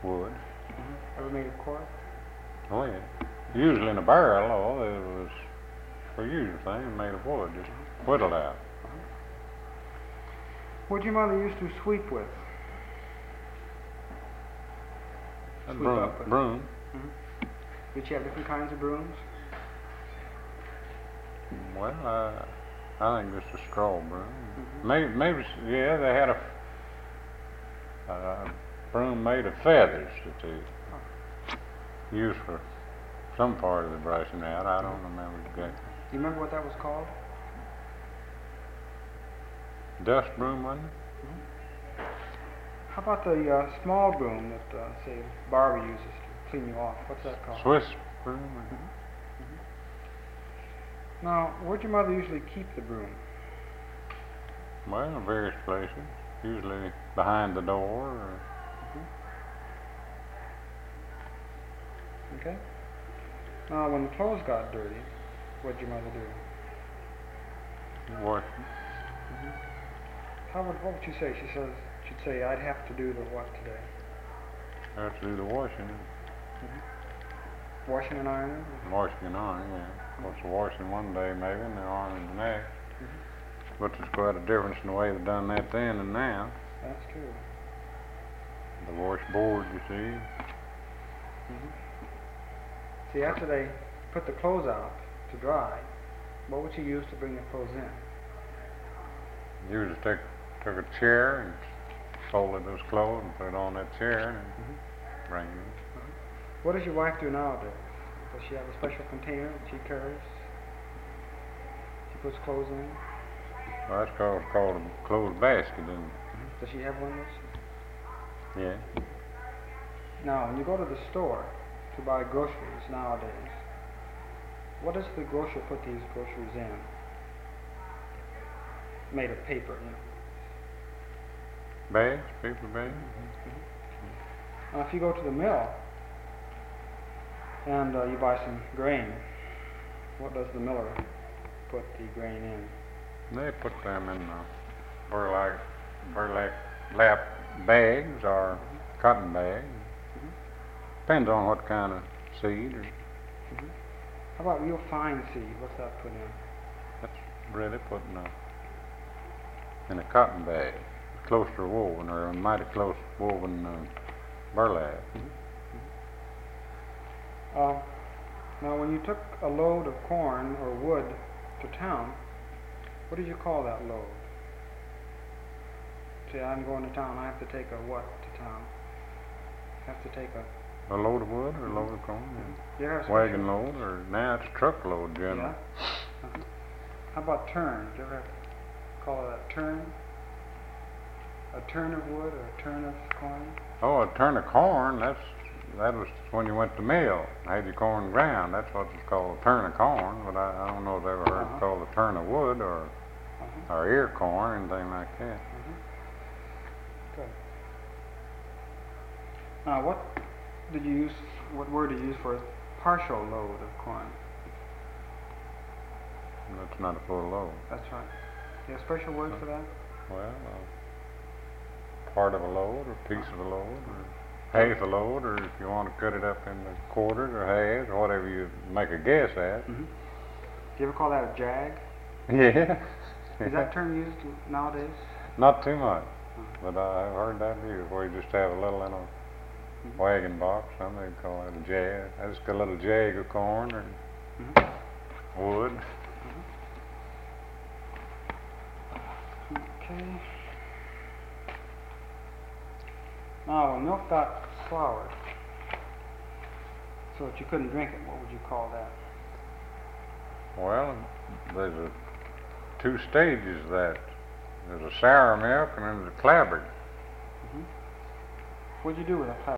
wood. Ever made of cork? Oh yeah. Usually in a barrel, oh, it was for usual thing made of wood, just whittled out. What'd your mother used to sweep with? A Sweep broom. up with. Broom. Did she have different kinds of brooms? Well, I think just a straw broom. Maybe, yeah, they had a broom made of feathers that they used for some part of the brushing out. I don't remember exactly. Do you remember what that was called? Dust broom, wasn't it? How about the small broom that, say, barber uses to clean you off? What's that called? Swiss broom. Now, where'd your mother usually keep the broom? Well, various places. Usually behind the door. Or Okay. Now, when the clothes got dirty, what'd your mother do? wash. What would she say? She'd say, I'd have to do the what today? Have to do the washing. Washing and ironing? Washing and ironing, yeah. What's the washing one day maybe, and the ironing the next. But there's quite a difference in the way they've done that then and now. That's true. The washboard, you see. See, after they put the clothes out to dry, what would you use to bring the clothes in? You just took a chair and folded those clothes and put it on that chair and bring it in. What does your wife do nowadays? Does she have a special container that she carries? She puts clothes in? Well, that's called a clothes basket, isn't it? Does she have one of those? Yeah. Now, when you go to the store to buy groceries nowadays, what does the grocer put these groceries in? Made of paper, you know. Bags, paper bags. Now, if you go to the mill and you buy some grain, what does the miller put the grain in? They put them in burlap bags or cotton bags. Depends on what kind of seed. How about real fine seed? What's that put in? That's really put in a cotton bag, closer woven or a mighty close woven burlap. Now, when you took a load of corn or wood to town, what did you call that load? Say, I'm going to town, I have to take a what to town? Have to take a load of wood or a load of corn? Yeah. Wagon load, or now it's a truckload generally. Yeah. How about turn? Did you ever call it a turn? A turn of wood or a turn of corn? Oh, a turn of corn, that was when you went to mill, had your corn ground. That's what it's called, a turn of corn. But I don't know if I've ever heard it called a turn of wood or ear corn or anything like that. Good. Now, what word did you use for a partial load of corn? That's not a full load. That's right. You have a special word for that? Well, part of a load, or a piece of a load, or half a load, or if you want to cut it up into quarters or halves, or whatever you make a guess at. Do you ever call that a jag? Yeah. Is that term used nowadays? Not too much, but I've heard that used, where you just have a little in a wagon box. Some they call it a jag. I just got a little jag of corn or wood. Okay. Now, when milk got soured, so that you couldn't drink it, what would you call that? Well, there's two stages of that. There's a sour milk and then there's a clabbered. What'd you do with that?